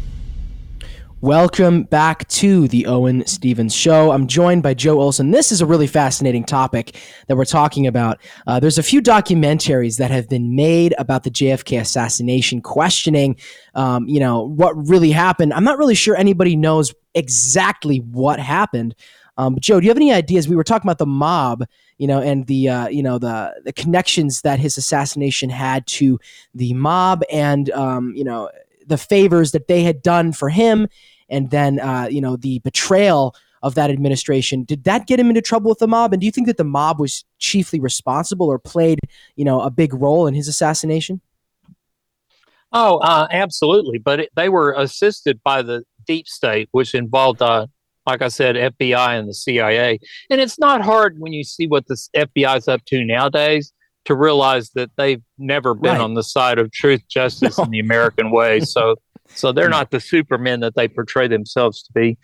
B: Welcome back to the Owen Stevens Show. I'm joined by Joe Olson. This is a really fascinating topic that we're talking about. Uh, there's a few documentaries that have been made about the J F K assassination, questioning, um, you know, what really happened. I'm not really sure anybody knows exactly what happened. Um, but Joe, do you have any ideas? We were talking about the mob, you know, and the uh, you know the the connections that his assassination had to the mob, and um, you know the favors that they had done for him, and then uh, you know the betrayal of that administration. Did that get him into trouble with the mob? And do you think that the mob was chiefly responsible or played, you know, a big role in his assassination?
C: Oh, uh, absolutely. But it, they were assisted by the deep state, which involved uh, like I said, F B I and the C I A. And it's not hard when you see what the F B I is up to nowadays to realize that they've never been
B: Right.
C: on the side of truth, justice,
B: No.
C: and the American way. So, so they're not the supermen that they portray themselves to be.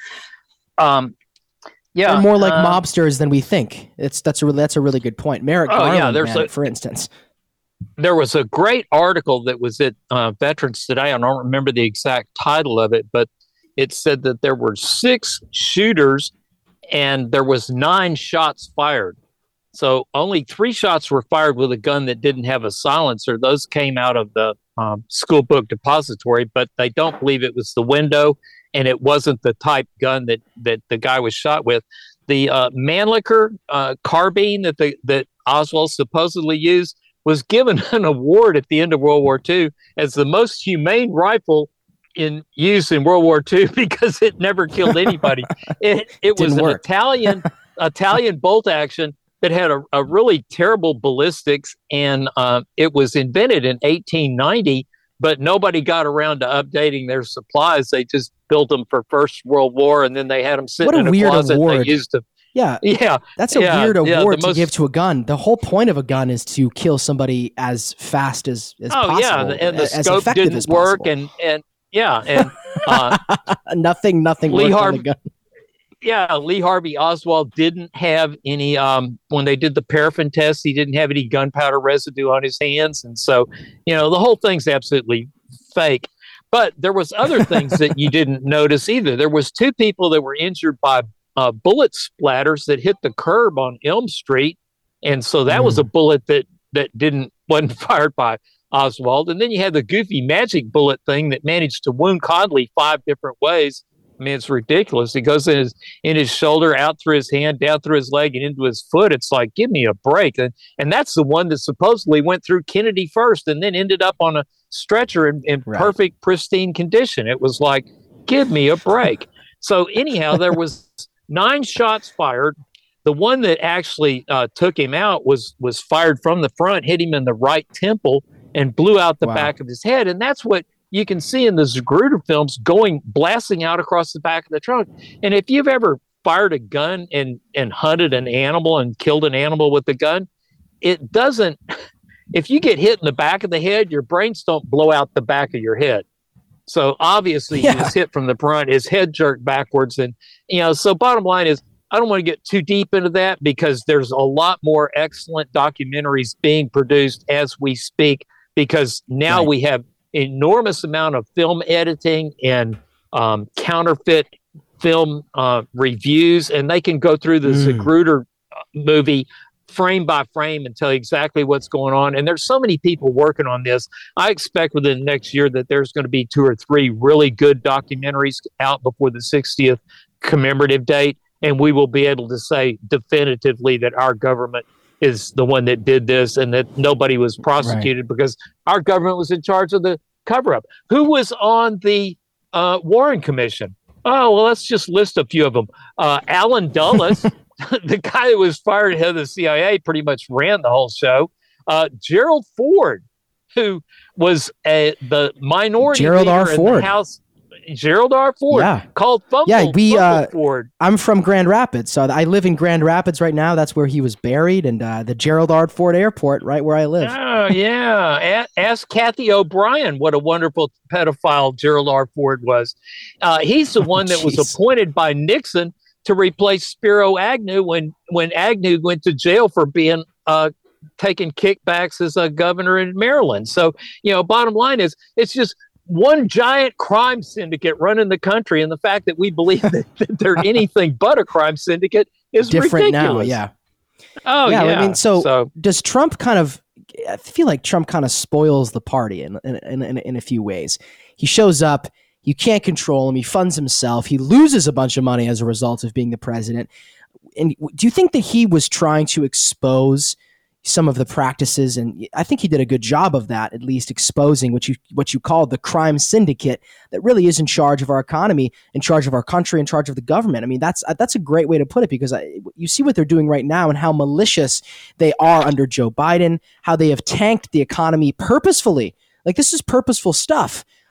C: Um, yeah,
B: They're more like
C: um,
B: mobsters than we think. It's that's a re- that's a really good point. Merrick
C: Oh, yeah,
B: Garland,
C: there's
B: man,
C: a-
B: for instance.
C: There was a great article that was at uh, Veterans Today. I don't remember the exact title of it, but it said that there were six shooters and there was nine shots fired. So only three shots were fired with a gun that didn't have a silencer. Those came out of the um, school book depository, but they don't believe it was the window, and it wasn't the type gun that that the guy was shot with. The uh, Mannlicher uh, carbine that the that Oswald supposedly used was given an award at the end of World War Two as the most humane rifle in use in World War Two because it never killed anybody. it it was
B: Didn't
C: an
B: work.
C: Italian Italian bolt action that had a, a really terrible ballistics, and uh, it was invented in eighteen ninety, but nobody got around to updating their supplies. They just built them for First World War, and then they had them sitting
B: What a
C: in a
B: weird
C: closet.
B: award.
C: They used to,
B: Yeah,
C: yeah,
B: that's a
C: yeah,
B: weird
C: yeah,
B: award
C: the
B: to
C: most-
B: give to a gun. The whole point of a gun is to kill somebody as fast as, as
C: oh
B: possible.
C: yeah, and the
B: as
C: scope
B: effective
C: didn't
B: as
C: work,
B: possible.
C: and and yeah, and uh,
B: nothing, nothing
C: Lee
B: worked on
C: Harvey-
B: the gun.
C: yeah, Lee Harvey Oswald didn't have any, um, when they did the paraffin test, he didn't have any gunpowder residue on his hands. And so, you know, the whole thing's absolutely fake. But there was other things that you didn't notice either. There was two people that were injured by uh, bullet splatters that hit the curb on Elm Street. And so that was a bullet that, that didn't, wasn't fired by Oswald. And then you had the goofy magic bullet thing that managed to wound Conley five different ways. I mean, it's ridiculous. It goes in his in his shoulder, out through his hand, down through his leg, and into his foot. It's like, give me a break. And and that's the one that supposedly went through Kennedy first and then ended up on a stretcher in, in
B: Right.
C: perfect, pristine condition. It was like, give me a break. So anyhow, there was nine shots fired. The one that actually uh, took him out was was fired from the front, hit him in the right temple, and blew out the
B: Wow.
C: back of his head. And that's what you can see in the Zapruder films, going blasting out across the back of the trunk. And if you've ever fired a gun and and hunted an animal and killed an animal with the gun, it doesn't. If you get hit in the back of the head, your brains don't blow out the back of your head. So obviously
B: Yeah.
C: he was hit from the front, his head jerked backwards, and you know. So bottom line is, I don't want to get too deep into that because there's a lot more excellent documentaries being produced as we speak. Because now
B: Right.
C: we have enormous amount of film editing and um, counterfeit film uh, reviews, and they can go through the
B: Mm.
C: Zapruder movie frame by frame and tell you exactly what's going on. And there's so many people working on this. I expect within the next year that there's going to be two or three really good documentaries out before the sixtieth commemorative date, and we will be able to say definitively that our government is the one that did this and that nobody was prosecuted because our government was in charge of the cover-up. Who was on the uh, Warren Commission? Oh, well, let's just list a few of them. Uh, Alan Dulles, the guy that was fired head of the C I A, pretty much ran the whole show. Uh, Gerald Ford, who was a, the minority
B: Gerald
C: leader
B: R.
C: in
B: Ford.
C: the House. Gerald R. Ford,
B: Yeah.
C: called Fumble,
B: Yeah, we,
C: Fumble
B: uh,
C: Ford.
B: I'm from Grand Rapids, so I live in Grand Rapids right now. That's where he was buried, and uh, the Gerald R. Ford Airport, right where I live.
C: Oh, yeah. A- ask Kathy O'Brien what a wonderful pedophile Gerald R. Ford was. Uh, he's the one that was
B: jeez.
C: appointed by Nixon to replace Spiro Agnew when, when Agnew went to jail for being uh, taking kickbacks as a governor in Maryland. So, you know, bottom line is it's just one giant crime syndicate running the country. And the fact that we believe that, that they're anything but a crime syndicate is
B: Different now,
C: ridiculous.
B: yeah.
C: Oh,
B: yeah,
C: yeah.
B: I mean, so,
C: so
B: does Trump kind of? I feel like Trump kind of spoils the party in in, in in in a few ways. He shows up, you can't control him. He funds himself. He loses a bunch of money as a result of being the president. And do you think that he was trying to expose some of the practices? And I think he did a good job of that, at least exposing what you what you call the crime syndicate that really is in charge of our economy, in charge of our country, in charge of the government. I mean, that's that's a great way to put it, because I, you see what they're doing right now and how malicious they are under Joe Biden, how they have tanked the economy purposefully. Like, this is purposeful stuff.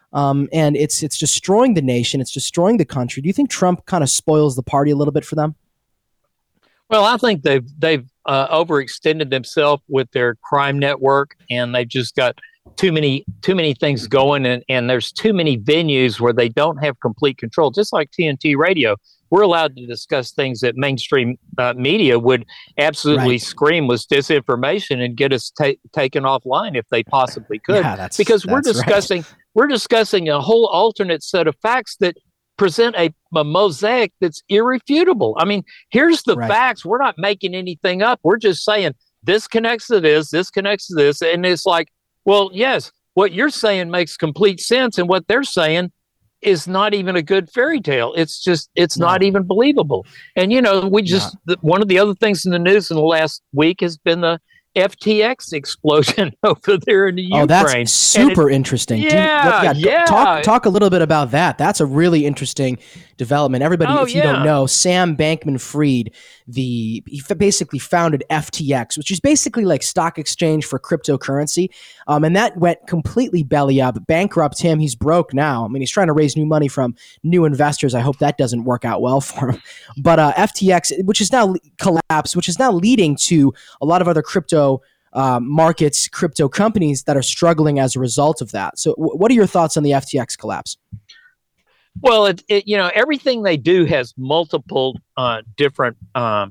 B: Um, and it's it's destroying the nation. It's destroying the country. Do you think Trump kind of spoils the party a little bit for them?
C: Well, I think they've they've uh, overextended themselves with their crime network, and they've just got too many too many things going, and, and there's too many venues where they don't have complete control. Just like T N T Radio, we're allowed to discuss things that mainstream uh, media would absolutely
B: Right.
C: scream was disinformation and get us ta- taken offline if they possibly could.
B: Yeah, that's-
C: because we're
B: that's right.
C: discussing we're discussing a whole alternate set of facts that present a, a mosaic that's irrefutable. I mean, here's the
B: Right.
C: facts. We're not making anything up. We're just saying this connects to this, this connects to this, and it's like, well, yes, what you're saying makes complete sense, and what they're saying is not even a good fairy tale. It's just, it's
B: No.
C: not even believable. And, you know, we just, the, one of the other things in the news in the last week has been the F T X explosion over there in the Ukraine.
B: Oh, that's
C: And it-
B: super interesting. Do you-
C: Yeah,
B: what-
C: yeah.
B: Talk, talk a little bit about that. That's a really interesting development. Everybody,
C: Oh,
B: if you
C: yeah.
B: don't know, Sam Bankman-Fried, the he f- basically founded F T X, which is basically like stock exchange for cryptocurrency. Um, and that went completely belly up, bankrupt him. He's broke now. I mean, he's trying to raise new money from new investors. I hope that doesn't work out well for him. But uh, F T X, which is now le- collapsed, which is now leading to a lot of other crypto um, markets, crypto companies that are struggling as a result of that. So, w- what are your thoughts on the F T X collapse?
C: Well, it, it you know, everything they do has multiple uh, different um,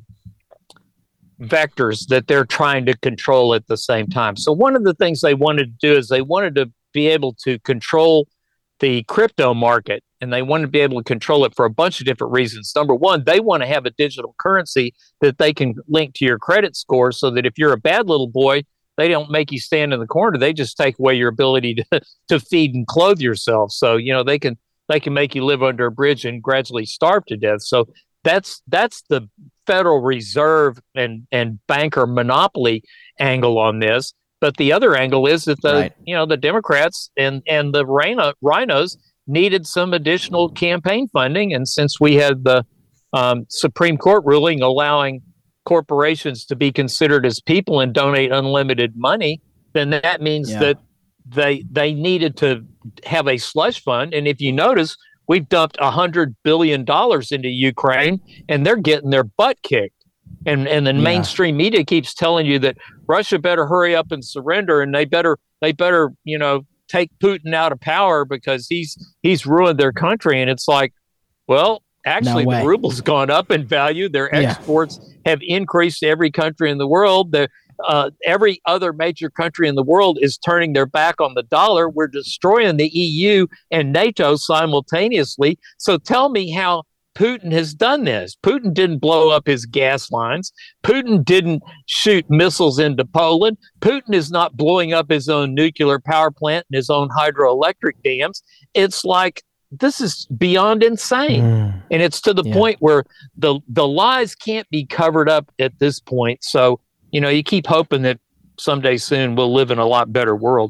C: vectors that they're trying to control at the same time. So one of the things they wanted to do is they wanted to be able to control the crypto market, and they wanted to be able to control it for a bunch of different reasons. Number one, they want to have a digital currency that they can link to your credit score so that if you're a bad little boy, they don't make you stand in the corner. They just take away your ability to, to feed and clothe yourself. So, you know, they can they can make you live under a bridge and gradually starve to death. So that's that's the Federal Reserve and, and banker monopoly angle on this. But the other angle is that the
B: Right.
C: you know the Democrats and, and the rhino, rhinos needed some additional campaign funding. And since we had the um, Supreme Court ruling allowing corporations to be considered as people and donate unlimited money, then that means
B: Yeah.
C: that they they needed to have a slush fund. And if you notice, we've dumped a hundred billion dollars into Ukraine, and they're getting their butt kicked. And and the
B: Yeah.
C: mainstream media keeps telling you that Russia better hurry up and surrender, and they better they better you know take Putin out of power because he's he's ruined their country. And it's like, well, actually,
B: No way.
C: the ruble's gone up in value. Their
B: Yeah.
C: exports have increased to every country in the world. The uh, every other major country in the world is turning their back on the dollar. We're destroying the E U and NATO simultaneously. So tell me how Putin has done this. Putin didn't blow up his gas lines. Putin didn't shoot missiles into Poland. Putin is not blowing up his own nuclear power plant and his own hydroelectric dams. It's like, this is beyond insane.
B: Mm.
C: And it's to the
B: Yeah.
C: point where the the lies can't be covered up at this point. So, you know, you keep hoping that someday soon we'll live in a lot better world.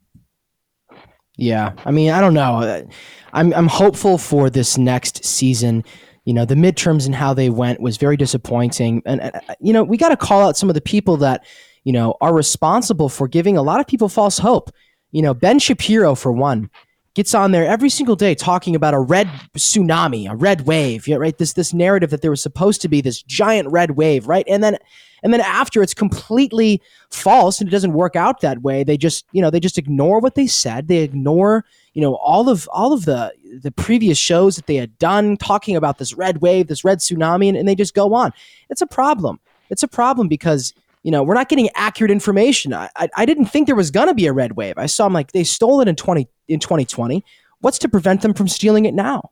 B: Yeah, I mean, I don't know. I'm I'm hopeful for this next season. You know, the midterms and how they went was very disappointing. And, uh, you know, we got to call out some of the people that, you know, are responsible for giving a lot of people false hope. You know, Ben Shapiro, for one, gets on there every single day talking about a red tsunami, a red wave, yeah, right? This this narrative that there was supposed to be this giant red wave, right? And then and then after it's completely false and it doesn't work out that way, they just, you know, they just ignore what they said. They ignore, you know, all of all of the the previous shows that they had done talking about this red wave, this red tsunami, and, and they just go on. It's a problem. It's a problem because, you know, we're not getting accurate information. I, I, I didn't think there was going to be a red wave. I saw them like they stole it in twenty in twenty twenty. What's to prevent them from stealing it now?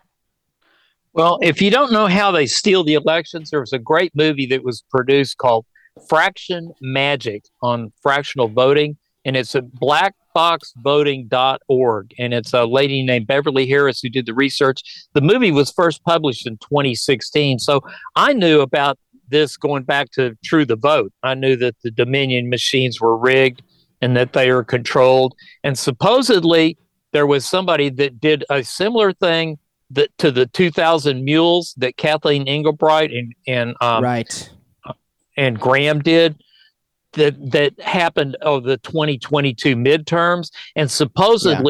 C: Well, if you don't know how they steal the elections, there was a great movie that was produced called Fraction Magic on fractional voting, and it's at black box voting dot org, and it's a lady named Beverly Harris who did the research. The movie was first published in twenty sixteen, so I knew about this going back to True the Vote. I knew that the Dominion machines were rigged and that they are controlled, and supposedly there was somebody that did a similar thing that to the two thousand mules that Kathleen Engelbright and and um,
B: Right.
C: and Graham did that that happened over the twenty twenty-two midterms, and supposedly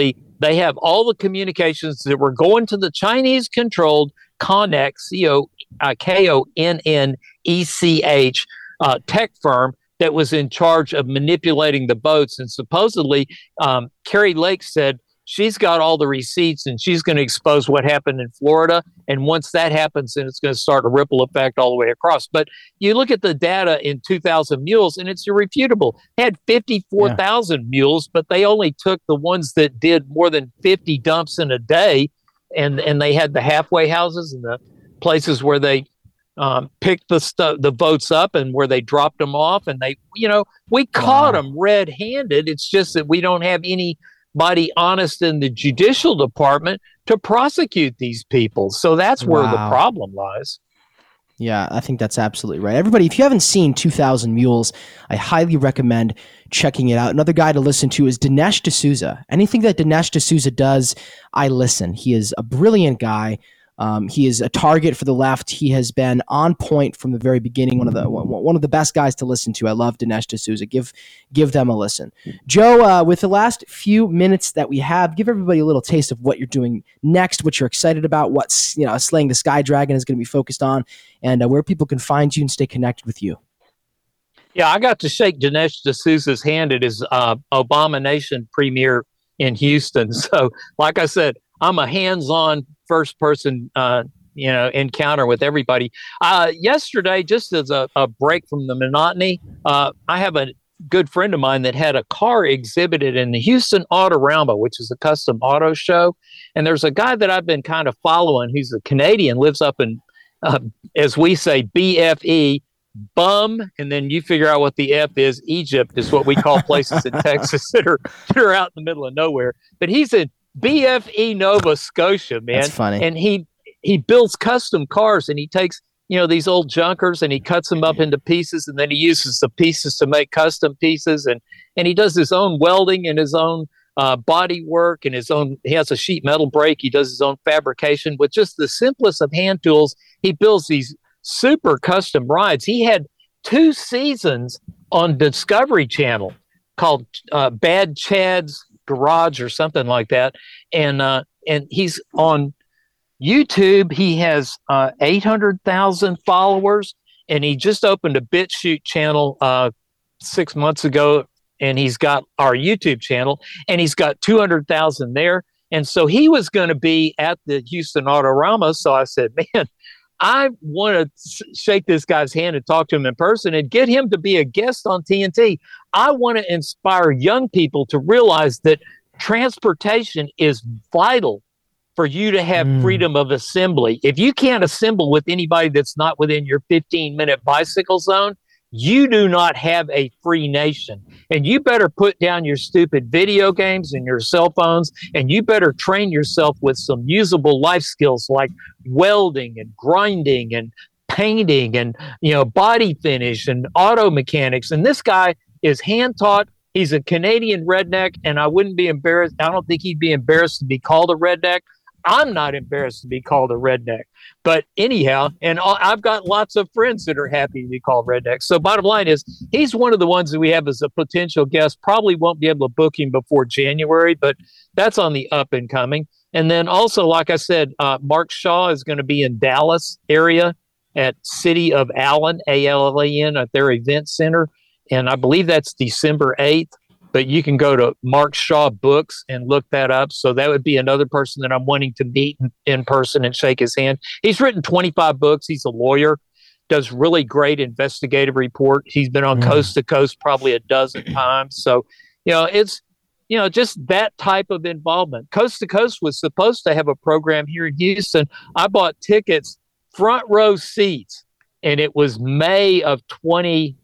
C: They have all the communications that were going to the Chinese-controlled Connex, C O K O N N E C H, uh, tech firm that was in charge of manipulating the boats. And supposedly, um, Kari Lake said she's got all the receipts and she's going to expose what happened in Florida. And once that happens, then it's going to start a ripple effect all the way across. But you look at the data in two thousand mules, and it's irrefutable. They had fifty-four thousand yeah. mules, but they only took the ones that did more than fifty dumps in a day. And, and they had the halfway houses and the places where they um, picked the stu- the boats up and where they dropped them off. And they, you know, we caught wow. them red-handed. It's just that we don't have anybody honest in the judicial department to prosecute these people. So that's where wow. the problem lies.
B: Yeah, I think that's absolutely right. Everybody, if you haven't seen two thousand Mules, I highly recommend checking it out. Another guy to listen to is Dinesh D'Souza. Anything that Dinesh D'Souza does, I listen. He is a brilliant guy. Um, he is a target for the left. He has been on point from the very beginning. One of the one of the best guys to listen to. I love Dinesh D'Souza. Give give them a listen. Joe, uh, with the last few minutes that we have, give everybody a little taste of what you're doing next, what you're excited about, what's you know Slaying the Sky Dragon is going to be focused on, and uh, where people can find you and stay connected with you.
C: Yeah, I got to shake Dinesh D'Souza's hand at his uh, Abomination premiere in Houston. So, like I said, I'm a hands-on first person, uh, you know, encounter with everybody. Uh, yesterday, just as a, a break from the monotony, uh, I have a good friend of mine that had a car exhibited in the Houston Autorama, which is a custom auto show. And there's a guy that I've been kind of following. He's a Canadian, lives up in, uh, as we say, B F E, bum, and then you figure out what the F is. Egypt is what we call places in Texas that are, that are out in the middle of nowhere. But he's in B F E, Nova Scotia, man.
B: That's funny.
C: And he he builds custom cars, and he takes, you know, these old junkers and he cuts them up into pieces, and then he uses the pieces to make custom pieces, and and he does his own welding and his own uh, body work and his own. He has a sheet metal brake. He does his own fabrication with just the simplest of hand tools. He builds these super custom rides. He had two seasons on Discovery Channel called uh, Bad Chad's Garage or something like that, and uh, and he's on YouTube. He has uh, eight hundred thousand followers, and he just opened a BitChute channel uh, six months ago, and he's got our YouTube channel, and he's got two hundred thousand there. And so he was going to be at the Houston Autorama. So I said, man, I want to shake this guy's hand and talk to him in person and get him to be a guest on T N T. I want to inspire young people to realize that transportation is vital for you to have mm. freedom of assembly. If you can't assemble with anybody that's not within your fifteen minute bicycle zone, you do not have a free nation. And you better put down your stupid video games and your cell phones, and you better train yourself with some usable life skills like welding and grinding and painting and, you know, body finish and auto mechanics. And this guy is hand taught. He's a Canadian redneck, and I wouldn't be embarrassed. I don't think he'd be embarrassed to be called a redneck. I'm not embarrassed to be called a redneck. But anyhow, and I've got lots of friends that are happy to be called rednecks. So bottom line is, he's one of the ones that we have as a potential guest. Probably won't be able to book him before January, but that's on the up and coming. And then also, like I said, uh, Mark Shaw is going to be in Dallas area at City of Allen, A L L E N, at their event center. And I believe that's December eighth. But you can go to Mark Shaw Books and look that up. So that would be another person that I'm wanting to meet in person and shake his hand. He's written twenty-five books. He's a lawyer, does really great investigative report. He's been on mm. Coast to Coast probably a dozen times. So, you know, it's, you know, just that type of involvement. Coast to Coast was supposed to have a program here in Houston. I bought tickets, front row seats, and it was May of twenty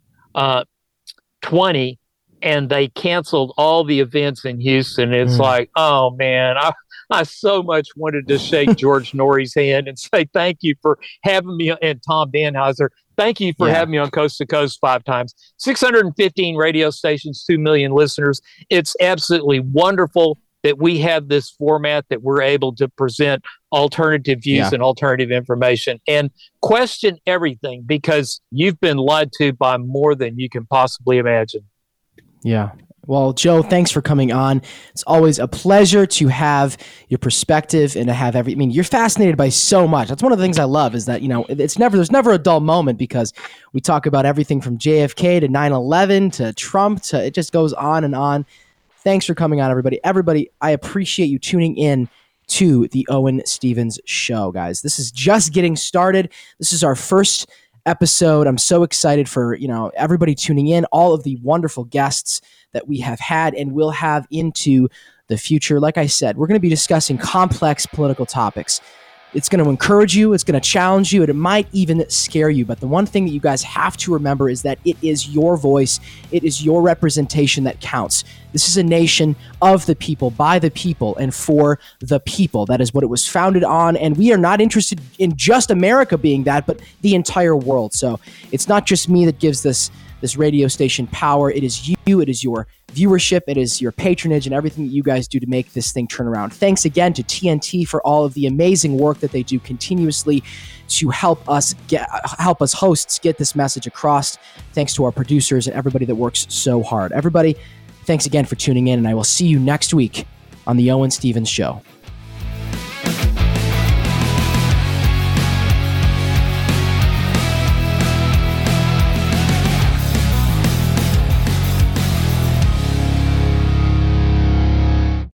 C: twenty. And they canceled all the events in Houston. It's mm. like, oh man, I, I so much wanted to shake George Norrie's hand and say thank you for having me, and Tom Danhauser, thank you for yeah. having me on Coast to Coast five times. six hundred fifteen radio stations, two million listeners. It's absolutely wonderful that we have this format that we're able to present alternative views yeah. and alternative information and question everything, because you've been lied to by more than you can possibly imagine.
B: Yeah, Well, Joe, thanks for coming on. It's always a pleasure to have your perspective and to have every, I mean, you're fascinated by so much. That's one of the things I love is that, you know, it's never, there's never a dull moment because we talk about everything from J F K to nine eleven to Trump to, it just goes on and on. Thanks for coming on, everybody. Everybody, I appreciate you tuning in to the Owen Stevens Show, guys. This is just getting started. This is our first episode. I'm so excited for, you know, everybody tuning in, all of the wonderful guests that we have had and will have into the future. Like I said, we're going to be discussing complex political topics. It's going to encourage you, it's going to challenge you, and it might even scare you. But the one thing that you guys have to remember is that it is your voice, it is your representation that counts. This is a nation of the people, by the people, and for the people. That is what it was founded on, and we are not interested in just America being that, but the entire world. So it's not just me that gives this this radio station power. It is you, it is your viewership, it is your patronage, and everything that you guys do to make this thing turn around. Thanks again to T N T for all of the amazing work that they do continuously to help us get help us hosts get this message across. Thanks to our producers and everybody that works so hard. Everybody, thanks again for tuning in, and I will see you next week on the Owen Stevens Show.